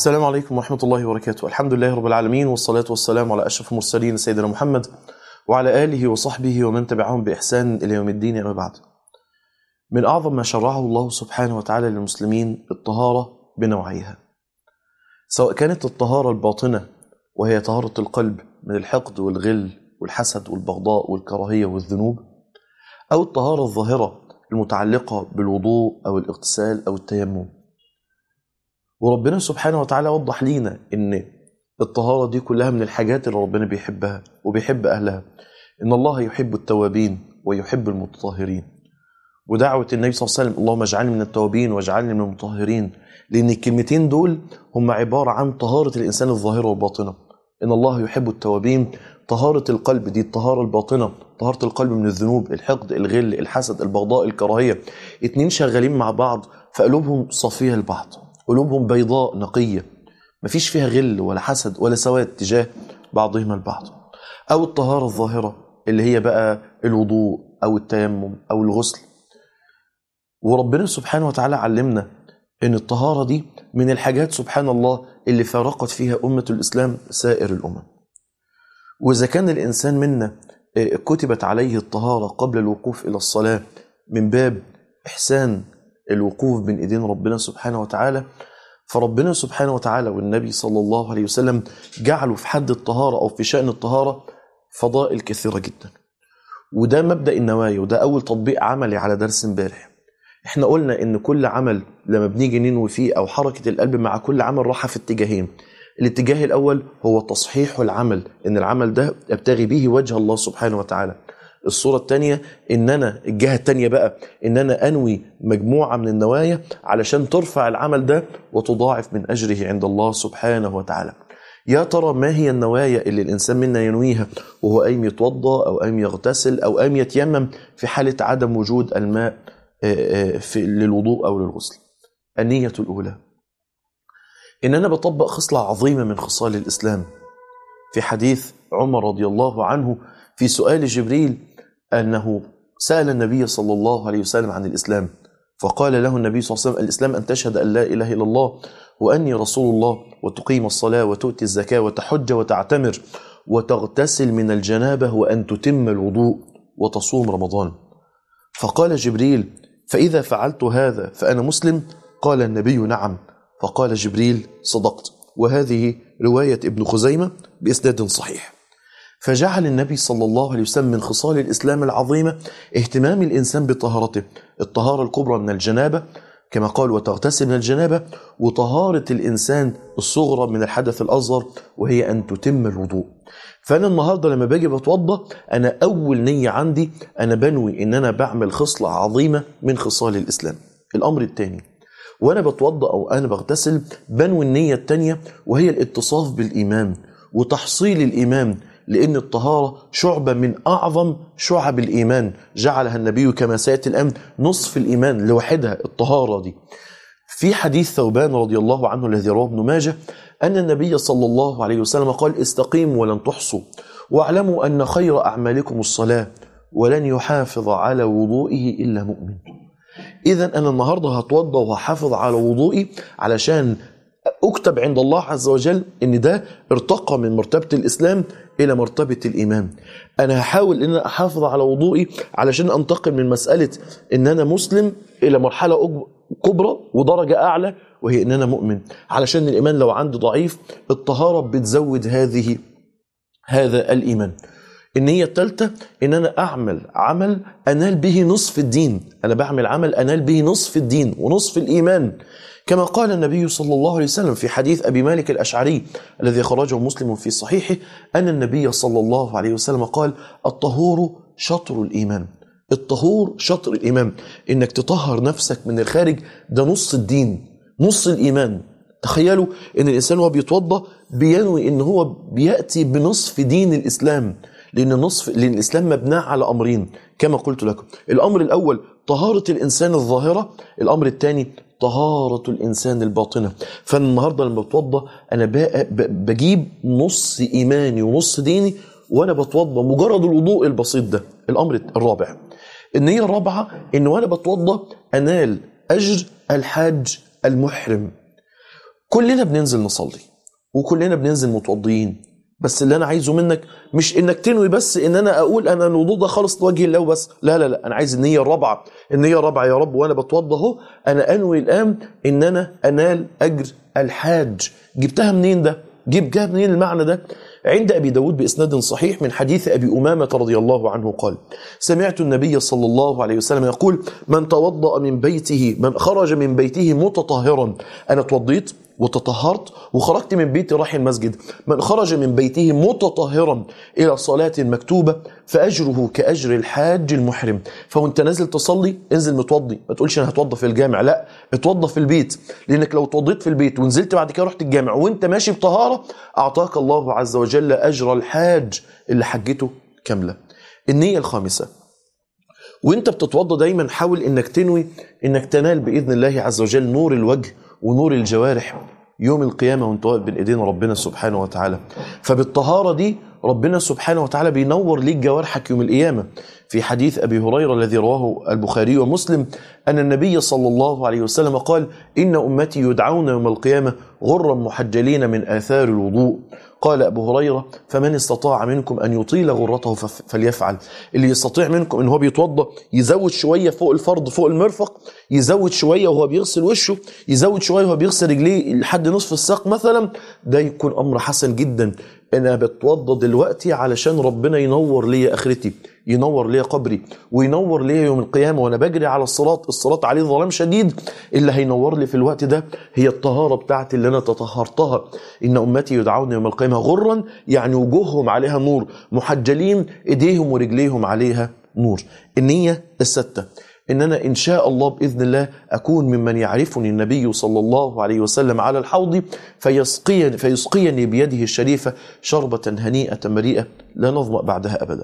السلام عليكم ورحمة الله وبركاته. الحمد لله رب العالمين، والصلاة والسلام على أشرف المرسلين سيدنا محمد وعلى آله وصحبه ومن تبعهم بإحسان إلى يوم الدين. أما بعد، من أعظم ما شرعه الله سبحانه وتعالى للمسلمين الطهارة بنوعيها، سواء كانت الطهارة الباطنة وهي طهارة القلب من الحقد والغل والحسد والبغضاء والكراهية والذنوب، أو الطهارة الظاهرة المتعلقة بالوضوء أو الاغتسال أو التيمم. وربنا سبحانه وتعالى وضح لينا ان الطهارة دي كلها من الحاجات اللي ربنا بيحبها وبيحب أهلها. إن الله يحب التوابين ويحب المتطهرين. ودعوة النبي صلى الله عليه وسلم اللهم اجعلني من التوابين واجعلني من المتطهرين، لأن الكلمتين دول هم عبارة عن طهارة الإنسان الظاهرة والباطنة. إن الله يحب التوابين، طهارة القلب، دي الطهارة الباطنة، طهارة القلب من الذنوب، الحقد، الغل، الحسد، البغضاء، الكراهية. اتنين شغالين مع بعض فقلوبهم صافية لبعض، قلوبهم بيضاء نقية، مفيش فيها غل ولا حسد ولا سواد تجاه بعضهم البعض. أو الطهارة الظاهرة اللي هي بقى الوضوء أو التيمم أو الغسل. وربنا سبحانه وتعالى علمنا إن الطهارة دي من الحاجات سبحان الله اللي فارقت فيها أمة الإسلام سائر الأمم. وإذا كان الإنسان منا كتبت عليه الطهارة قبل الوقوف إلى الصلاة من باب إحسان الوقوف بين إيدين ربنا سبحانه وتعالى، فربنا سبحانه وتعالى والنبي صلى الله عليه وسلم جعلوا في حد الطهارة أو في شأن الطهارة فضائل كثيرة جدا. وده مبدأ النوايا، وده أول تطبيق عملي على درس امبارح. احنا قلنا إن كل عمل لما بنيجي ننوي فيه أو حركة القلب مع كل عمل راحة في اتجاهين. الاتجاه الأول هو تصحيح العمل، إن العمل ده أبتغي به وجه الله سبحانه وتعالى. الصورة الثانية إن أنا الجهة الثانية بقى إن أنا أنوي مجموعة من النوايا علشان ترفع العمل ده وتضاعف من أجره عند الله سبحانه وتعالى. يا ترى ما هي النوايا اللي الإنسان منا ينويها وهو قايم يتوضأ أو قايم يغتسل أو قايم يتيمم في حالة عدم وجود الماء للوضوء أو للغسل؟ النية الأولى إن أنا بطبق خصلة عظيمة من خصال الإسلام. في حديث عمر رضي الله عنه في سؤال جبريل أنه سأل النبي صلى الله عليه وسلم عن الإسلام، فقال له النبي صلى الله عليه وسلم: الإسلام أن تشهد أن لا إله إلا الله وأني رسول الله، وتقيم الصلاة وتؤتي الزكاة وتحج وتعتمر وتغتسل من الجنابة وأن تتم الوضوء وتصوم رمضان. فقال جبريل: فإذا فعلت هذا فأنا مسلم؟ قال النبي: نعم. فقال جبريل: صدقت. وهذه رواية ابن خزيمة بإسناد صحيح. فجعل النبي صلى الله عليه وسلم من خصال الإسلام العظيمة اهتمام الإنسان بطهارته، الطهارة الكبرى من الجنابة كما قال وتغتسل من الجنابة، وطهارة الإنسان الصغرى من الحدث الأصغر وهي أن تتم الوضوء. فأنا النهاردة لما باجي بتوضأ، أنا أول نية عندي أنا بنوي إن أنا بعمل خصلة عظيمة من خصال الإسلام. الأمر الثاني، وأنا بتوضأ أو أنا بغتسل بنوي النية الثانية وهي الاتصاف بالإيمان وتحصيل الإيمان، لأن الطهارة شعبة من أعظم شعب الإيمان، جعلها النبي كما سيأتي الآن نصف الإيمان لوحدها الطهارة دي. في حديث ثوبان رضي الله عنه الذي رواه ابن ماجه أن النبي صلى الله عليه وسلم قال: استقيموا ولن تحصوا، واعلموا أن خير أعمالكم الصلاة، ولن يحافظ على وضوئه إلا مؤمن. إذن أنا النهاردة هتوضأ وهحافظ على وضوئي علشان أكتب عند الله عز وجل إن ده ارتقى من مرتبة الإسلام إلى مرتبة الإيمان. أنا هحاول إن أحافظ على وضوئي علشان أنتقل من مسألة إن أنا مسلم إلى مرحلة كبرى ودرجة أعلى وهي إن أنا مؤمن، علشان الإيمان لو عندي ضعيف الطهارة بتزود هذا الإيمان. النية الثالثة إن أنا أعمل عمل أنال به نصف الدين. أنا بعمل عمل أنال به نصف الدين ونصف الإيمان، كما قال النبي صلى الله عليه وسلم في حديث أبي مالك الأشعري الذي خرجه مسلم في صحيحه أن النبي صلى الله عليه وسلم قال: الطهور شطر الإيمان. الطهور شطر الإيمان، إنك تطهر نفسك من الخارج، ده نص الدين نص الإيمان. تخيلوا إن الإنسان وهو بيتوضأ بينوي إن هو بيأتي بنصف دين الإسلام، لأن الإسلام مبنى على أمرين كما قلت لكم. الأمر الأول طهارة الإنسان الظاهرة، الأمر الثاني طهارة الإنسان الباطنة. فالنهاردة لما بتوضأ أنا بجيب نص إيماني ونص ديني وأنا بتوضأ، مجرد الوضوء البسيط ده. الأمر الرابع، النية الرابعة، إن وأنا بتوضأ أنال أجر الحاج المحرم. كلنا بننزل نصلي وكلنا بننزل متوضيين، بس اللي انا عايزه منك مش انك تنوي بس ان انا اقول انا الوضوء ده خالص لوجه الله وبس، لا لا لا، انا عايز النية الرابعة. النية الرابعة يا رب وانا بتوضى اهو انا انوي الان ان انا انال اجر الحاج. جبتها منين ده؟ جاب منين المعنى ده؟ عند أبي داود بإسناد صحيح من حديث أبي أمامة رضي الله عنه قال: سمعت النبي صلى الله عليه وسلم يقول: من توضأ من بيته، من خرج من بيته متطهرا. أنا توضيت وتطهرت وخرجت من بيتي رايح المسجد. من خرج من بيته متطهرا إلى صلاة مكتوبة فأجره كأجر الحاج المحرم. فوانت نازل تصلي انزل متوضي، ما تقولش أنا هتوضى في الجامع، لا، اتوضى في البيت، لأنك لو توضيت في البيت ونزلت بعد كده رحت الجامع وانت ماشي بطهارة أعطاك الله عز وجل أجر الحاج اللي حجته كاملة. النية الخامسة، وانت بتتوضى دايما حاول انك تنوي انك تنال بإذن الله عز وجل نور الوجه ونور الجوارح يوم القيامة وانت واقف بين ايدين ربنا سبحانه وتعالى. فبالطهارة دي ربنا سبحانه وتعالى بينور ليك جوارحك يوم القيامة. في حديث أبي هريرة الذي رواه البخاري ومسلم أن النبي صلى الله عليه وسلم قال: إن أمتي يدعون يوم القيامة غرا محجلين من آثار الوضوء. قال أبو هريرة: فمن استطاع منكم أن يطيل غرته فليفعل. اللي يستطيع منكم أن هو بيتوضى يزود شوية فوق الفرض فوق المرفق، يزود شوية وهو بيغسل وشه، يزود شوية وهو بيغسل رجليه لحد نصف الساق مثلا، ده يكون أمر حسن جدا. أنا بتوضى دلوقتي علشان ربنا ينور لي آخرتي، ينور لي قبري، وينور لي يوم القيامة وأنا بجري على الصراط عليه ظلام شديد. اللي هينور لي في الوقت ده هي الطهارة بتاعتي اللي أنا تطهرتها. إن أمتي يدعون يوم القيامة غرا، يعني وجوههم عليها نور، محجلين، إيديهم ورجليهم عليها نور. النية الستة، إن أنا إن شاء الله بإذن الله أكون ممن يعرفني النبي صلى الله عليه وسلم على الحوض فيسقيني بيده الشريفة شربة هنيئة مريئة لا نظمأ بعدها أبدا.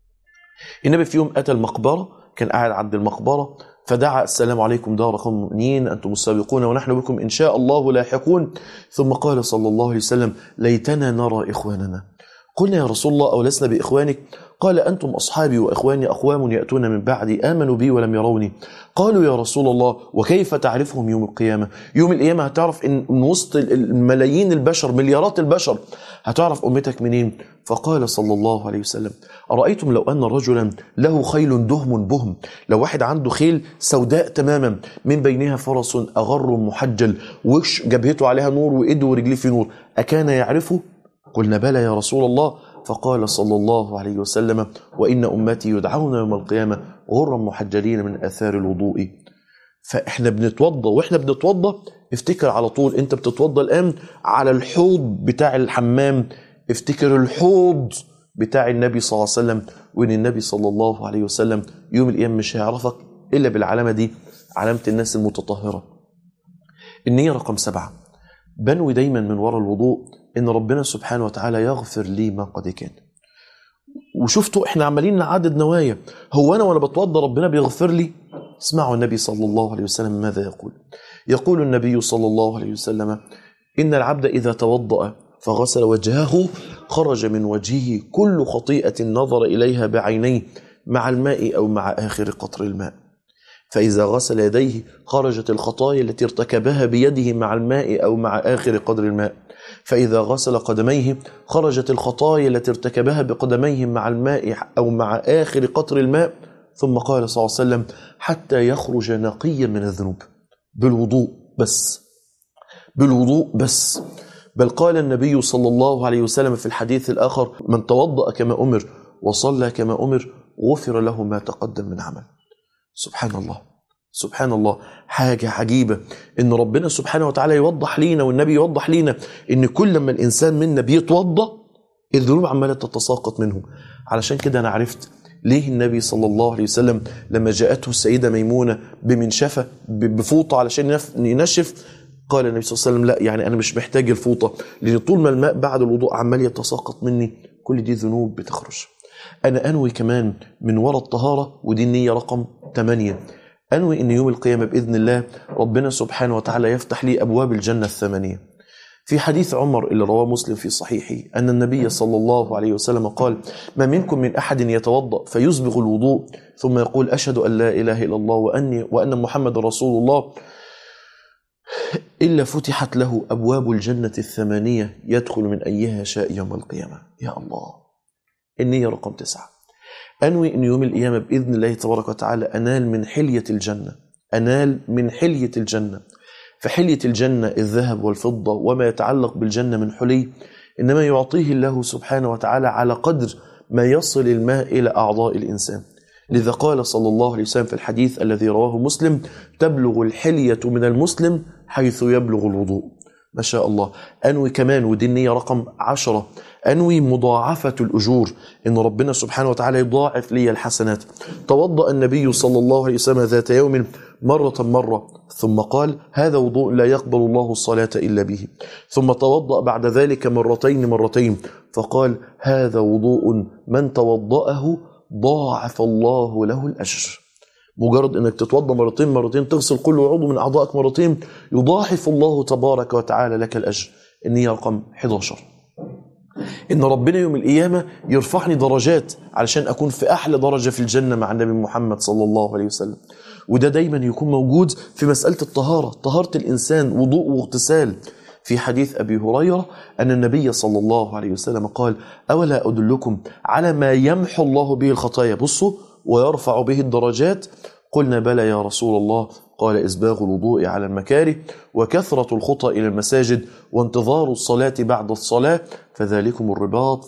النبي في يوم أتى المقبرة، كان قاعد عند المقبرة فدعا: السلام عليكم دار قوم مؤمنين، أنتم السابقون ونحن بكم إن شاء الله لاحقون. ثم قال صلى الله عليه وسلم: ليتنا نرى إخواننا. قلنا: يا رسول الله أولسنا بإخوانك؟ قال: أنتم أصحابي وإخواني أقوام يأتون من بعدي آمنوا بي ولم يروني. قالوا: يا رسول الله وكيف تعرفهم يوم القيامة؟ يوم القيامة هتعرف إن من وسط الملايين البشر، مليارات البشر، هتعرف أمتك منين؟ فقال صلى الله عليه وسلم: أرأيتم لو أن رجلا له خيل دهم بهم، لو واحد عنده خيل سوداء تماما من بينها فرس أغر محجل، وش جبهته عليها نور وإيده ورجليه في نور، أكان يعرفه؟ قلنا: بلى يا رسول الله. فقال صلى الله عليه وسلم: وإن أمتي يدعون يوم القيامة غرا محجلين من آثار الوضوء. فإحنا بنتوضى، وإحنا بنتوضى افتكر على طول أنت بتتوضى الآن على الحوض بتاع الحمام، افتكر الحوض بتاع النبي صلى الله عليه وسلم، وإن النبي صلى الله عليه وسلم يوم القيامة مش هيعرفك إلا بالعلامة دي، علامة الناس المتطهرة. النية رقم 7، بنوي دايما من وراء الوضوء إن ربنا سبحانه وتعالى يغفر لي ما قد كان. وشفتوا إحنا عمالين نعدد نوايا، هو أنا وأنا بتوضى ربنا بيغفر لي؟ اسمعوا النبي صلى الله عليه وسلم ماذا يقول. يقول النبي صلى الله عليه وسلم: إن العبد إذا توضأ فغسل وجهه خرج من وجهه كل خطيئة نظر إليها بعينيه مع الماء أو مع آخر قطر الماء. فإذا غسل يديه خرجت الخطايا التي ارتكبها بيده مع الماء أو مع آخر قدر الماء. فإذا غسل قدميه خرجت الخطايا التي ارتكبها بقدميه مع الماء أو مع آخر قطر الماء. ثم قال صلى الله عليه وسلم: حتى يخرج نقيا من الذنوب. بالوضوء بس، بالوضوء بس. بل قال النبي صلى الله عليه وسلم في الحديث الآخر: من توضأ كما أمر وصلى كما أمر غفر له ما تقدم من عمل. سبحان الله، سبحان الله، حاجة عجيبة إن ربنا سبحانه وتعالى يوضح لينا والنبي يوضح لينا إن كل ما الإنسان منا بيتوضأ الذنوب عمالة تتساقط منه. علشان كده أنا عرفت ليه النبي صلى الله عليه وسلم لما جاءته السيدة ميمونة بمنشفة بفوطة علشان ينشف، قال النبي صلى الله عليه وسلم: لا، يعني أنا مش محتاج الفوطة، لأن طول ما الماء بعد الوضوء عمال يتساقط مني كل دي ذنوب بتخرج. أنا أنوي كمان من وراء الطهارة، ودي النية رقم 8، أنوي إن يوم القيامة بإذن الله ربنا سبحانه وتعالى يفتح لي أبواب الجنة 8. في حديث عمر اللي رواه مسلم في صحيحه أن النبي صلى الله عليه وسلم قال: ما منكم من أحد يتوضأ فيسبغ الوضوء ثم يقول: أشهد أن لا إله إلا الله وأن محمد رسول الله، إلا فتحت له أبواب الجنة 8 يدخل من أيها شاء يوم القيامة. يا الله. النية رقم 9، أنوي أن يوم القيامة بإذن الله تبارك وتعالى أنال من حلية الجنة، أنال من حلية الجنة. فحلية الجنة الذهب والفضة وما يتعلق بالجنة من حلي إنما يعطيه الله سبحانه وتعالى على قدر ما يصل الماء إلى أعضاء الإنسان. لذا قال صلى الله عليه وسلم في الحديث الذي رواه مسلم: تبلغ الحلية من المسلم حيث يبلغ الوضوء. ما شاء الله. أنوي كمان، ودي النية رقم 10، أنوي مضاعفة الأجور، إن ربنا سبحانه وتعالى يضاعف لي الحسنات. توضأ النبي صلى الله عليه وسلم ذات يوم مرة ثم قال: هذا وضوء لا يقبل الله الصلاة إلا به. ثم توضأ بعد ذلك مرتين فقال: هذا وضوء من توضأه ضاعف الله له الأجر. مجرد انك تتوضا مرتين تغسل كل عضو من اعضائك مرتين، يضاعف الله تبارك وتعالى لك الاجر. النية رقم 11، ان ربنا يوم القيامه يرفعني درجات علشان اكون في احلى درجه في الجنه مع النبي محمد صلى الله عليه وسلم. وده دايما يكون موجود في مساله الطهاره، طهاره الانسان وضوء واغتسال. في حديث أبي هريرة أن النبي صلى الله عليه وسلم قال: أولا أدلكم على ما يمحو الله به الخطايا، بصوا، ويرفع به الدرجات؟ قلنا: بلى يا رسول الله. قال: إسباغ الوضوء على المكاره، وكثرة الخطى إلى المساجد، وانتظار الصلاة بعد الصلاة، فذلكم الرباط.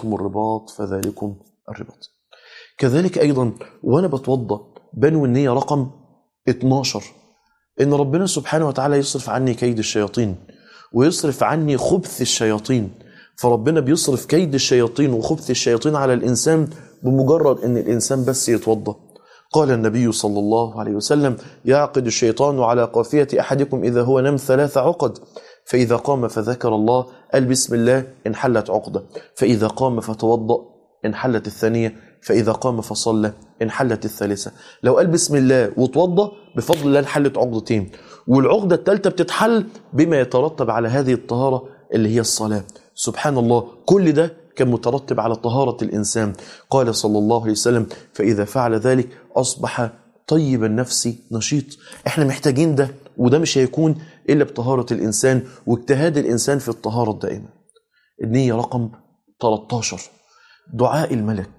كذلك أيضا وأنا بتوضأ بنوي النية رقم 12، إن ربنا سبحانه وتعالى يصرف عني كيد الشياطين ويصرف عني خبث الشياطين. فربنا بيصرف كيد الشياطين وخبث الشياطين على الإنسان بمجرد أن الإنسان بس يتوضأ. قال النبي صلى الله عليه وسلم: يعقد الشيطان على قافية أحدكم إذا هو نم 3 عقد، فإذا قام فذكر الله قال بسم الله انحلت عقدة، فإذا قام فتوضأ انحلت الثانية، فإذا قام فصلى انحلت الثالثة. لو قال بسم الله وتوضأ بفضل الله انحلت عقدتين، والعقدة الثالثة بتتحل بما يترتب على هذه الطهارة اللي هي الصلاة. سبحان الله، كل ده كان مترتب على طهارة الإنسان. قال صلى الله عليه وسلم: فإذا فعل ذلك أصبح طيب النفس نشيط. احنا محتاجين ده، وده مش هيكون إلا بطهارة الإنسان واجتهاد الإنسان في الطهارة الدائمة. النية رقم 13، دعاء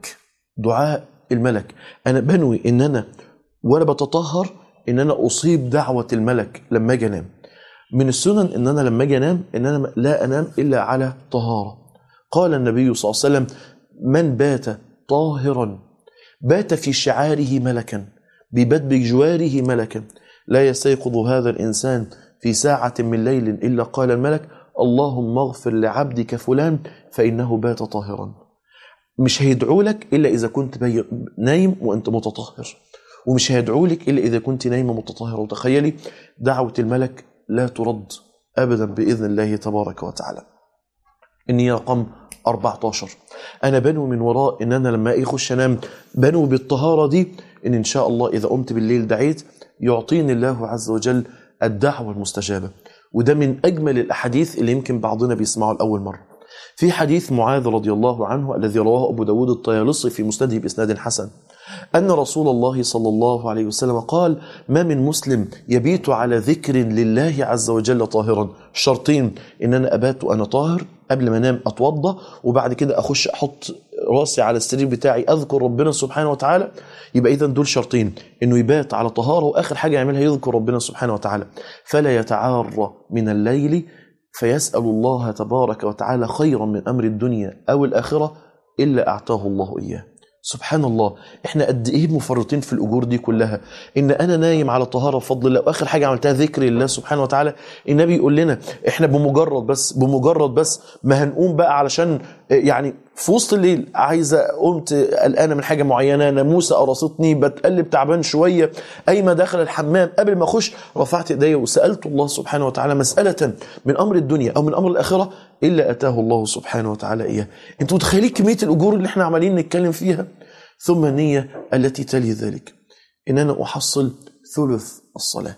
الملك. أنا بنوي إن أنا وأنا بتطهر إن أنا أصيب دعوة الملك لما أجي أنام. من السنن إن أنا لما أجي أنام إن أنا لا أنام إلا على طهارة. قال النبي صلى الله عليه وسلم: من بات طاهرا بات في شعاره ملكا، ببات بجواره ملكا، لا يستيقظ هذا الإنسان في ساعة من ليل إلا قال الملك: اللهم اغفر لعبدك فلان فإنه بات طاهرا. مش هيدعو لك إلا إذا كنت نايم وأنت متطهر، ومش هيدعو لك إلا إذا كنت نايمة متطهرة. وتخيلي دعوة الملك لا ترد أبدا بإذن الله تبارك وتعالى. النية رقم 14، أنا بنوي من وراء إن أنا لما أخش أنام بنوي بالطهارة دي إن شاء الله إذا قمت بالليل دعيت يعطيني الله عز وجل الدعوة المستجابة. وده من أجمل الأحاديث اللي يمكن بعضنا بيسمعه لأول مرة. في حديث معاذ رضي الله عنه الذي رواه أبو داود الطيالسي في مسنده بإسناد حسن أن رسول الله صلى الله عليه وسلم قال: ما من مسلم يبيت على ذكر لله عز وجل طاهرا. شرطين: إن أنا أبات وأنا طاهر، قبل ما أنام أتوضى وبعد كده أخش أحط راسي على السرير بتاعي أذكر ربنا سبحانه وتعالى. يبقى إذن دول شرطين، إنه يبات على طهارة وآخر حاجة يعملها يذكر ربنا سبحانه وتعالى. فلا يتعار من الليل فيسأل الله تبارك وتعالى خيرا من أمر الدنيا أو الآخرة إلا أعطاه الله إياه. سبحان الله، احنا قد ايه مفرطين في الأجور دي كلها. ان انا نايم على طهارة بفضل الله واخر حاجة عملتها ذكر الله سبحانه وتعالى. النبي يقول لنا احنا بمجرد بس ما هنقوم بقى علشان يعني في وسط الليل عايزة قمت قلقانة من حاجة معينة، ناموسة قرصتني، بتقلب تعبان شوية، اي ما داخل الحمام قبل ما اخش رفعت ايدي وسألت الله سبحانه وتعالى مسألة من امر الدنيا او من امر الاخرة الا اتاه الله سبحانه وتعالى اياه. انتوا متخيلين كمية الاجور اللي احنا عمالين نتكلم فيها؟ ثم النية التي تلي ذلك إن أنا أحصل ثلث الصلاة،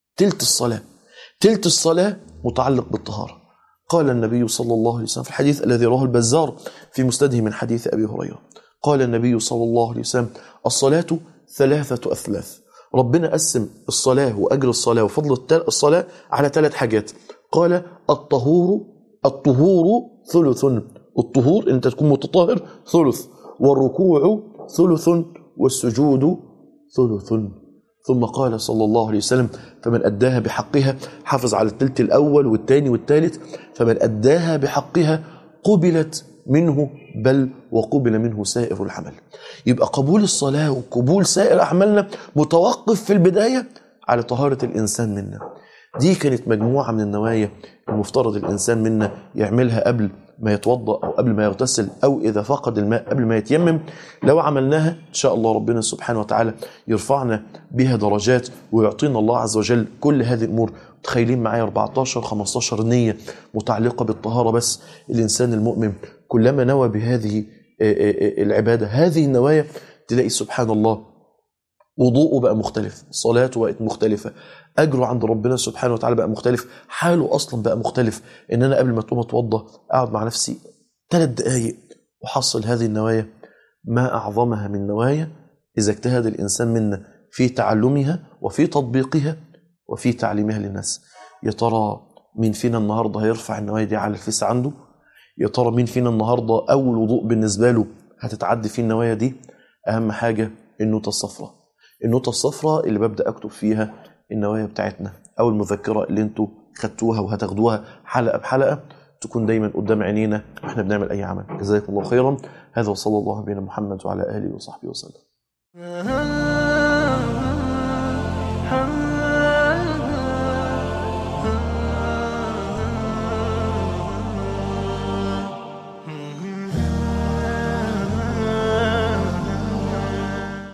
تلت الصلاة متعلق بالطهارة. قال النبي صلى الله عليه وسلم في الحديث الذي رواه البزار في مسنده من حديث أبي هريرة، قال النبي صلى الله عليه وسلم: الصلاة 3 أثلاث، ربنا قسم الصلاة وأجر الصلاة وفضل الصلاة على 3 حاجات. قال الطهور ثلث، الطهور أنت تكون متطهر ثلث، والركوع ثلث، والسجود ثلث. ثم قال صلى الله عليه وسلم فمن أداها بحقها، حافظ على الثلث الأول والثاني والثالث، فمن أداها بحقها قبلت منه بل وقبل منه سائر العمل. يبقى قبول الصلاة وقبول سائر أعمالنا متوقف في البداية على طهارة الإنسان منا. دي كانت مجموعة من النوايا المفترض الإنسان منا يعملها قبل ما يتوضأ أو قبل ما يغتسل أو إذا فقد الماء قبل ما يتيمم. لو عملناها إن شاء الله ربنا سبحانه وتعالى يرفعنا بها درجات ويعطينا الله عز وجل كل هذه الأمور. تخيلين معايا 14-15 نية متعلقة بالطهارة بس. الإنسان المؤمن كلما نوى بهذه العبادة هذه النوايا تلاقي سبحان الله وضوءه بقى مختلف، صلاته بقت مختلفة، أجره عند ربنا سبحانه وتعالى بقى مختلف، حاله أصلا بقى مختلف. إن أنا قبل ما تقوم أتوضى أقعد مع نفسي 3 دقايق وحصل هذه النوايا. ما أعظمها من نوايا إذا اجتهد الإنسان منا في تعلمها وفي تطبيقها وفي تعليمها للناس. يا ترى مين فينا النهاردة هيرفع النوايا دي على الفيس عنده؟ يا ترى مين فينا النهاردة أول وضوء بالنسبة له هتتعدي فيه النوايا دي؟ أهم حاجة النوتة الصفراء، النوتة الصفراء اللي ببدأ أكتب فيها النوايا بتاعتنا، أو المذكرة اللي انتوا خدتوها وهتاخدوها حلقة بحلقة تكون دايما قدام عينينا واحنا بنعمل أي عمل. جزاكم الله خيرا. هذا وصلى الله على محمد وعلى آله وصحبه وسلم.